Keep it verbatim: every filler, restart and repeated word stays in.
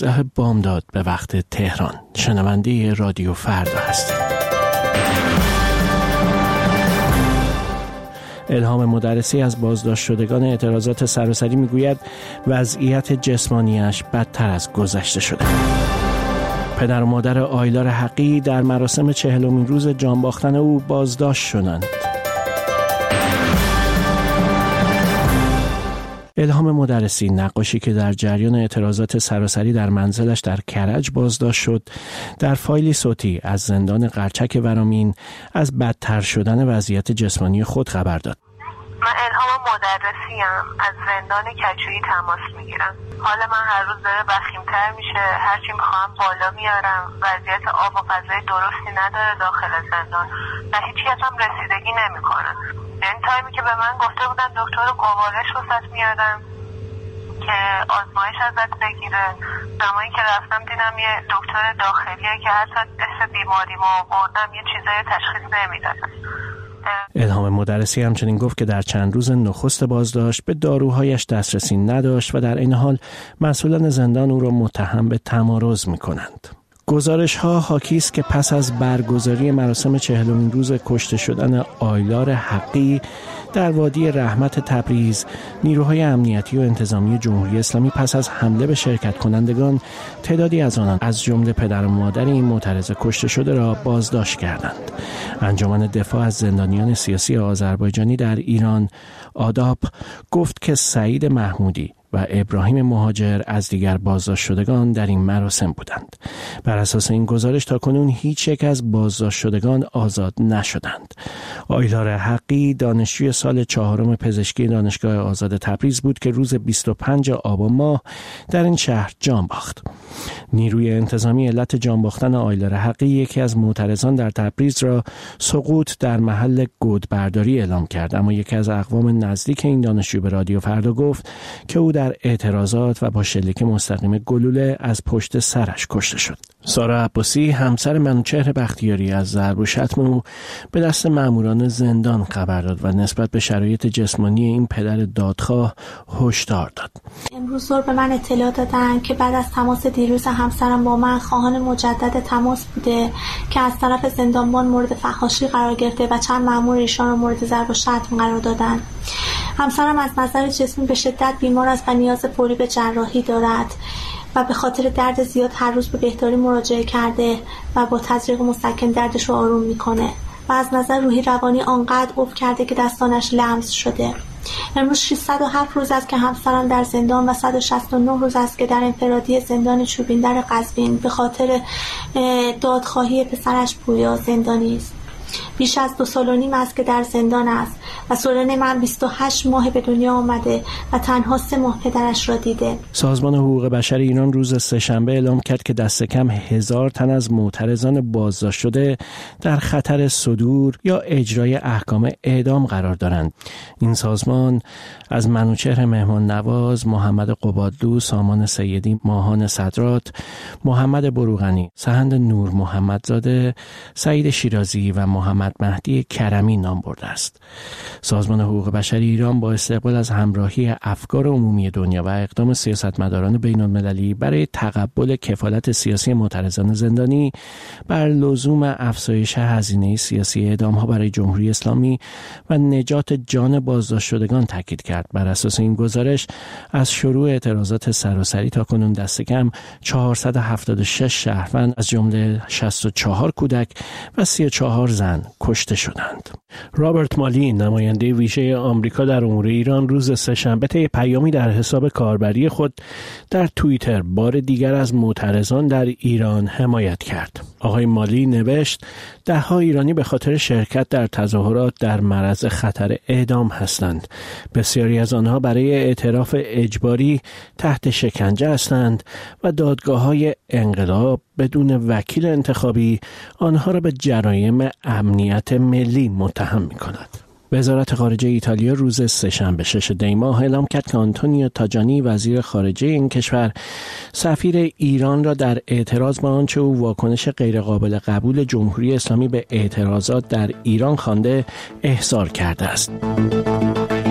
بامداد به وقت تهران. شنونده رادیو فردا هستید. الهام مدرسی از بازداشت شدگان اعتراضات سراسری میگوید وضعیت جسمانیش بدتر از گذشته شده. پدر و مادر آیلار حقی در مراسم چهلمین روز جان باختن او بازداشت شدند. الهام مدرسی، نقاشی که در جریان اعتراضات سراسری در منزلش در کرج بازداشت شد، در فایلی صوتی از زندان قرچک ورامین از بدتر شدن وضعیت جسمانی خود خبر داد. من الهام مدرسیم، از زندان کجویی تماس میگیرم. حال من هر روز داره وخیم‌تر میشه، هرچی میخوام بالا میارم. وضعیت آب و غذای درستی نداره داخل زندان و هیچی هم رسیدگی نمیکنه. این تایمی که به من گفته بودن دکتر گوارش واسط میارم که آزمایش ازت بگیره، زمانی که رفتم دیدم یه دکتر داخلیه که حتی اسم بیماریمو آوردم یه چیزای تشخیص نمیدادن. الهام مدرسی همچنین گفت که در چند روز نخست بازداشت به داروهایش دسترسی نداشت و در این حال مسئولان زندان او را متهم به تمارض می‌کنند. گزارش ها حاکی است که پس از برگزاری مراسم چهلمین روز کشته شدن آیلار حقی در وادی رحمت تبریز، نیروهای امنیتی و انتظامی جمهوری اسلامی پس از حمله به شرکت کنندگان تعدادی از آنان از جمله پدر و مادر این معترض کشته شده را بازداشت کردند. انجمن دفاع از زندانیان سیاسی آذربایجانی در ایران آداب گفت که سعید محمودی و ابراهیم مهاجر از دیگر بازداشت شدگان در این مراسم بودند. بر اساس این گزارش تاکنون هیچ یک از بازداشت شدگان آزاد نشدند. آیلار حقی دانشجوی سال چهارم پزشکی دانشگاه آزاد تبریز بود که روز بیست و پنجم آبان ماه در این شهر جان باخت. نیروی انتظامی علت جان باختن آیلار حقی یکی از معترضان در تبریز را سقوط در محل گودبرداری اعلام کرد، اما یکی از اقوام نزدیک این دانشجو به رادیو فردا گفت که او در اعتراضات و با شلیک مستقیم گلوله از پشت سرش کشته شد. سارا عباسی، همسر منوچهر بختیاری، از ضرب و شتم او به دست ماموران زندان خبر داد و نسبت به شرایط جسمانی این پدر دادخواه هشدار داد. امروز ظهر به من اطلاع دادن که بعد از تماس دیروز همسرم با من خواهان مجدد تماس بوده که از طرف زندانبان مورد فحاشی قرار گرفته و چند مأمور ایشان را مورد ضرب و شتم قرار دادن. همسرم از نظر جسمی به شدت بیمار است و نیاز فوری به جراحی دارد و به خاطر درد زیاد هر روز به بهداری مراجعه کرده و با تزریق مسکن دردش رو آروم میکنه و از نظر روحی روانی آنقدر افت کرده که دستانش لمس شده. امروز ششصد و هفت روز است که همسرم در زندان و صد و شصت و نه روز است که در انفرادی زندان چوبین در قزوین به خاطر دادخواهی پسرش پویا زندانی است. بیش از دو سال و نیم است که در زندان است و سورن من بیست و هشت ماه به دنیا آمده و تنها سه ماه پدرش را دیده. سازمان حقوق بشر ایران روز سه‌شنبه اعلام کرد که دست کم هزار تن از معترضان بازداشت شده در خطر صدور یا اجرای احکام اعدام قرار دارند. این سازمان از منوچهر مهمان نواز، محمد قبادلو، سامان سیدی، ماهان صدرات، محمد بروغنی، سهند نور محمدزاده، سعید شیرازی و محمد مهدی کرمی نام برده است. سازمان حقوق بشر ایران با استقبال از همراهی افکار عمومی دنیا و اقدام سیاستمداران بین‌المللی برای تقبل کفالت سیاسی معترضان زندانی بر لزوم افزایش هزینه سیاسی اعدام‌ها برای جمهوری اسلامی و نجات جان بازداشت شدگان تاکید کرد. بر اساس این گزارش از شروع اعتراضات سراسری تاکنون دست کم چهارصد و هفتاد و شش شهروند از جمله شصت و چهار کودک و سی و چهار زن کشته شدند. رابرت مالی، نماینده ویژه آمریکا در امور ایران، روز سه‌شنبه طی پیامی در حساب کاربری خود در توییتر بار دیگر از معترضان در ایران حمایت کرد. آقای مالی نوشت: ده‌ها ایرانی به خاطر شرکت در تظاهرات در معرض خطر اعدام هستند. بسیاری از آنها برای اعتراف اجباری تحت شکنجه هستند و دادگاه‌های انقلاب بدون وکیل انتخابی آنها را به جرایم امنیت ملی متهم می‌کند. وزارت خارجه ایتالیا روز سه‌شنبه ششم دی ماه اعلام کرد که آنتونیو تاجانی، وزیر خارجه این کشور، سفیر ایران را در اعتراض به آنچه او واکنش غیرقابل قبول جمهوری اسلامی به اعتراضات در ایران خوانده احضار کرده است.